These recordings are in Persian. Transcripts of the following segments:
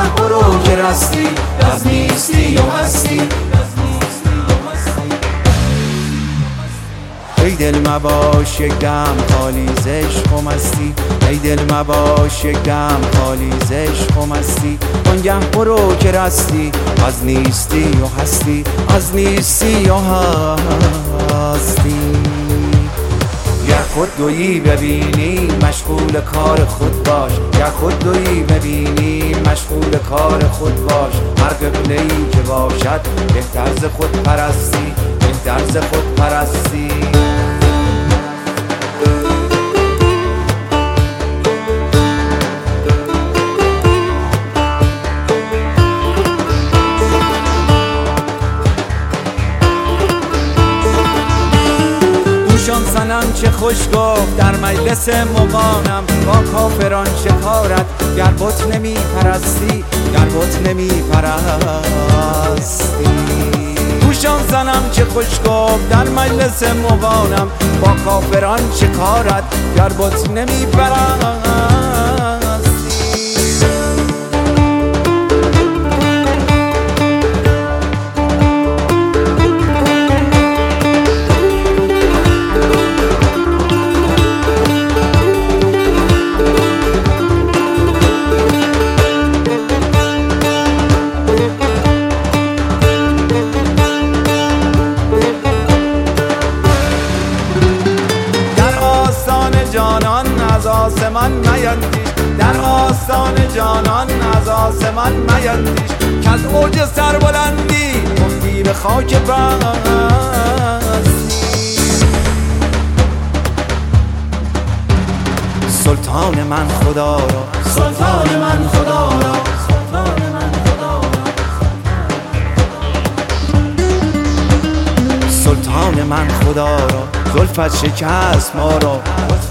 برو که رستی از نیستی و هستی. ای دل مباش یک دم خالی ز عشق و مستی، ای دل مباش یک دم خالی ز عشق و مستی. آنگه برو که رستی از نیستی و هستی، از نیستی و هستی. گر خود دویی ببینی مشغول کار خود باش، گر خود دویی ببینی مشغول کار خود باش. هر قبله‌ای که باشد بهتر ز خود پرستی، بهتر ز خود پرستی. دوشان صنم چه خوش گفت در مجلس مغانم، با کافران چه کارت گر بت نمی پرستی، گر بت نمی پرستی. دوشان صنم چه خوش گفت در مجلس مغانم، با کافران چه کارت گر بت نمی پرستی. از آسمان میندیش، در آستان جانان از آسمان میندیش، که از اوج سربلندی افتی به خاک بستی. سلطان من خدا را، سلطان من خدا را، سلطان من خدا را، سلطان من خدا را. زلفت شکست ما را،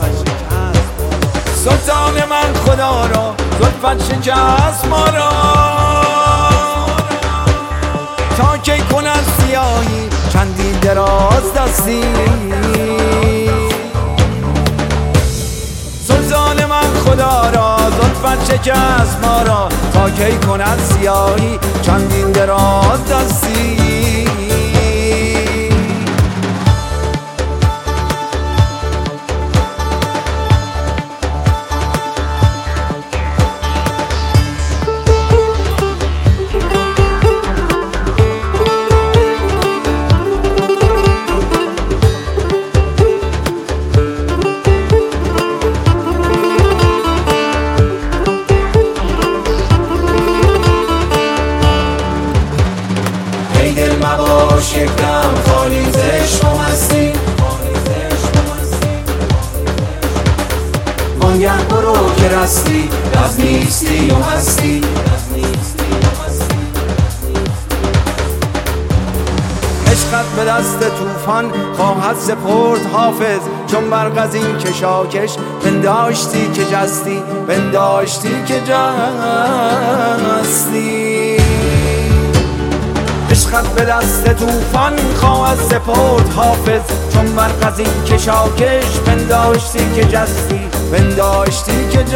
سلطان من خدا را. زلفت شکست ما را. تا کی کند سیاهی چندین دراز دستی، سلطان من خدا را. زلفت شکست ما را. تا کی کند سیاهی چندین دراز دستی. مباش یک دم خالی ز عشق و مستی، آنگه برو که رستی از نیستی و هستی. عشقت به دست طوفان خواهد سپرد حافظ، چون برق از این کشاکش پنداشتی که جستی، پنداشتی که جستی. عشقت به دست طوفان خواهد سپرد حافظ، چون برق از این کشاکش پنداشتی که جستی، پنداشتی که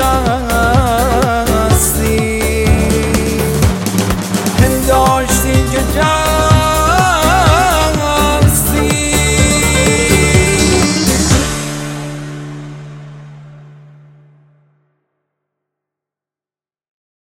جستی، پنداشتی که جستی.